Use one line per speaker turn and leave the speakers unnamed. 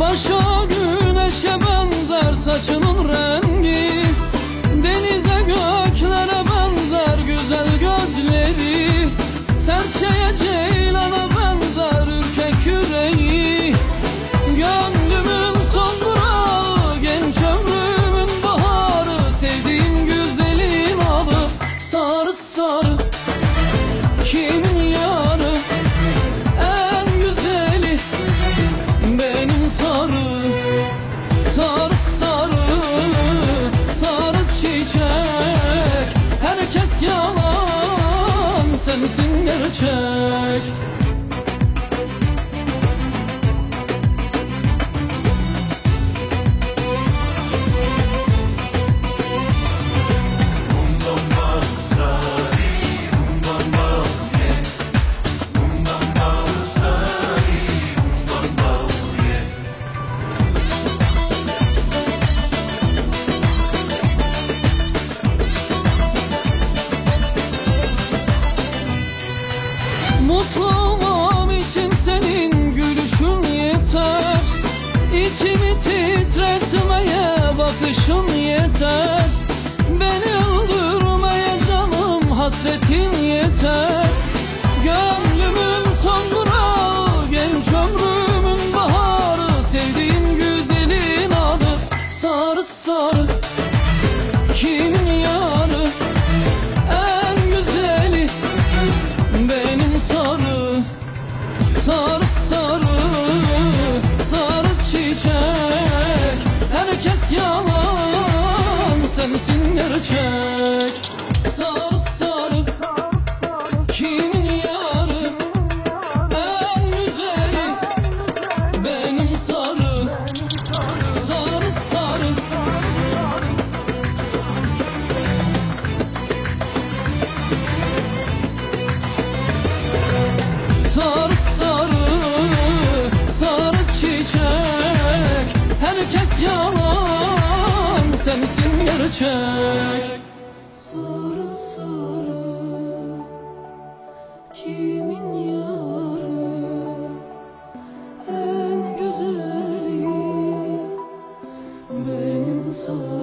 Taşa güneşe benzer saçının rengi, denize göklere benzer güzel gözleri, serçeye ceylana benzer ürkek yüreği. Gönlümün son durağı, genç ömrümün baharı, sevdiğim güzelin adı sarı sarı. Kimin yarı en güzeli benim sarı. Sarı sarı, sarı çiçek, herkes yalan, sensin gerçek. Mutlu olmam için senin gülüşün yeter, İçimi titretmeye bakışın yeter, beni öldürmeye canım hasretin yeter. Gönlümün son durağı, genç ömrümün baharı, sevdiğim güzelin adı sarı sarı. Kimin yarı en güzeli benim sarı. Sarı sarı, sarı çiçek, herkes yalan, sensin gerçek. Sarı sarı, kimin yarı en güzeli benim sarı. Sarı sarı, sarı sarı, sarı çiçek, herkes yalan, sensin gerçek. Sarı sarı, kimin yarı en güzeli benim sarı.